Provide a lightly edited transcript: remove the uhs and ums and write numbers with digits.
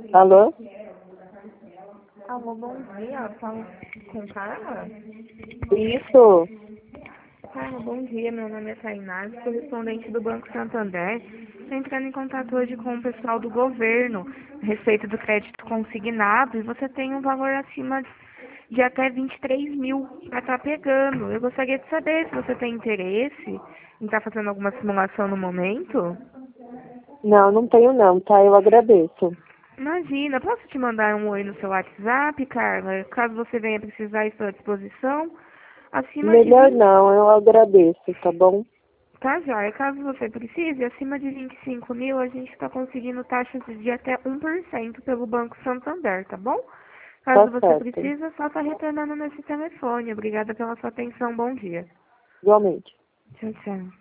Alô? Alô, bom dia. Falo com Carla? Isso. Carla, bom dia. Meu nome é Tainaz, correspondente do Banco Santander. Estou entrando em contato hoje com o pessoal do governo a respeito do crédito consignado e você tem um valor acima de até 23 mil para estar pegando. Eu gostaria de saber se você tem interesse em estar fazendo alguma simulação no momento. Não, não tenho não, tá? Eu agradeço. Imagina, posso te mandar um oi no seu WhatsApp, Carla? Caso você venha precisar, estou à disposição. Acima de Melhor 20, não, eu agradeço, tá bom? tá, joia? Caso você precise, acima de 25 mil, a gente está conseguindo taxas de até 1% pelo Banco Santander, tá bom? Tá Caso você certo. precise, só tá retornando nesse telefone. Obrigada pela sua atenção. Bom dia. Igualmente. Tchau, tchau.